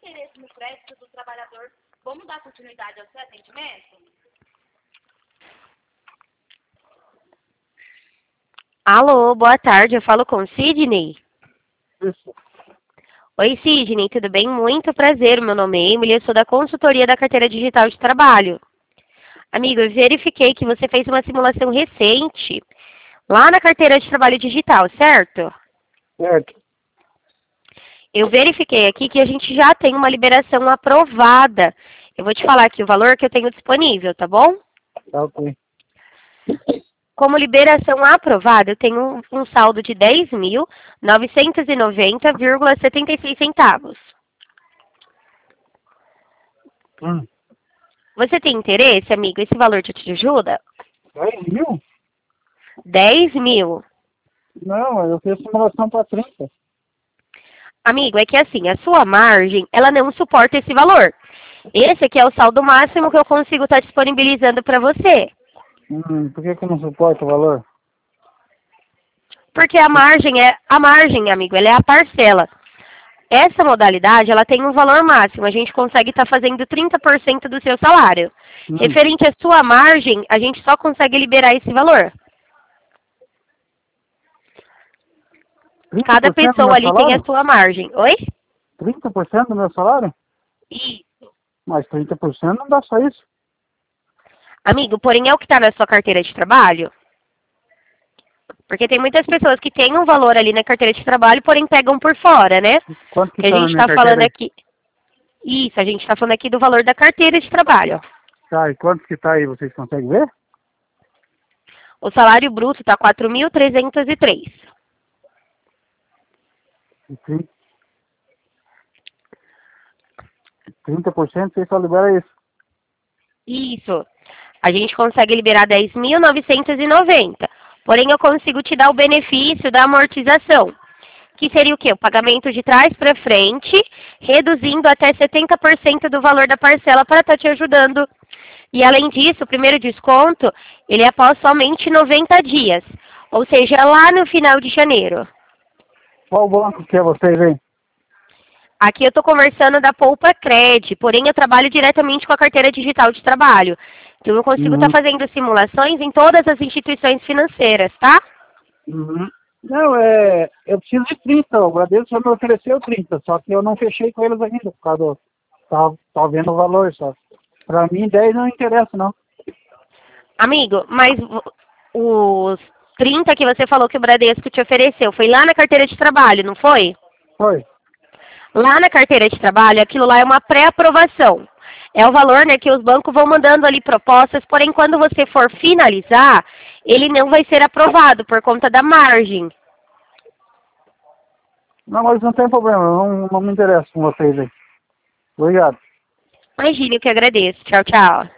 interesse no crédito do trabalhador. Vamos dar continuidade ao seu atendimento? Alô, boa tarde, eu falo com Sidney. Isso. Oi, Sidney, tudo bem? Muito prazer, meu nome é Emily, eu sou da consultoria da carteira digital de trabalho. Amigo, eu verifiquei que você fez uma simulação recente lá na carteira de trabalho digital, certo? Certo. Eu verifiquei aqui que a gente já tem uma liberação aprovada. Eu vou te falar aqui o valor que eu tenho disponível, tá bom? Tá ok. Como liberação aprovada, eu tenho um saldo de 10.990,76 centavos. Você tem interesse, amigo? Esse valor te ajuda? 10 mil? 10 mil. Não, eu fiz simulação para 30. Amigo, é que assim, a sua margem, ela não suporta esse valor. Esse aqui é o saldo máximo que eu consigo estar disponibilizando para você. Por que não suporta o valor? Porque a margem, amigo, ela é a parcela. Essa modalidade, ela tem um valor máximo. A gente consegue estar fazendo 30% do seu salário. Referente à sua margem, a gente só consegue liberar esse valor. Cada 30% do pessoa meu ali tem a salário? sua margem. Oi? 30% do meu salário? Isso. Mas 30% não dá só isso. Amigo, porém é o que está na sua carteira de trabalho? Porque tem muitas pessoas que têm um valor ali na carteira de trabalho, porém pegam por fora, né? Quanto que Que a tá na gente minha está falando carteira aí? aqui. Isso, a gente está falando aqui do valor da carteira de trabalho. Tá, e quanto que tá aí? Vocês conseguem ver? O salário bruto está 4.303. E 30% vocês só liberam isso. Isso. A gente consegue liberar 10.990. Porém, eu consigo te dar o benefício da amortização. Que seria o quê? O pagamento de trás para frente, reduzindo até 70% do valor da parcela para estar te ajudando. E além disso, o primeiro desconto, ele é após somente 90 dias. Ou seja, lá no final de janeiro. Qual banco que é vocês aí? Aqui eu estou conversando da Poupa Cred, porém eu trabalho diretamente com a carteira digital de trabalho. Então eu consigo estar fazendo simulações em todas as instituições financeiras, tá? Não, eu preciso de 30. O Bradesco já me ofereceu 30, só que eu não fechei com eles ainda, por causa do... Tá vendo o valor só. Pra mim, 10 não interessa, não. Amigo, mas os 30 que você falou que o Bradesco te ofereceu, foi lá na carteira de trabalho, não foi? Foi. Lá na carteira de trabalho, aquilo lá é uma pré-aprovação. É o valor, né, que os bancos vão mandando ali propostas, porém quando você for finalizar, ele não vai ser aprovado por conta da margem. Não, mas não tem problema, não me interessa com vocês aí. Obrigado. Imagine, eu que agradeço. Tchau, tchau.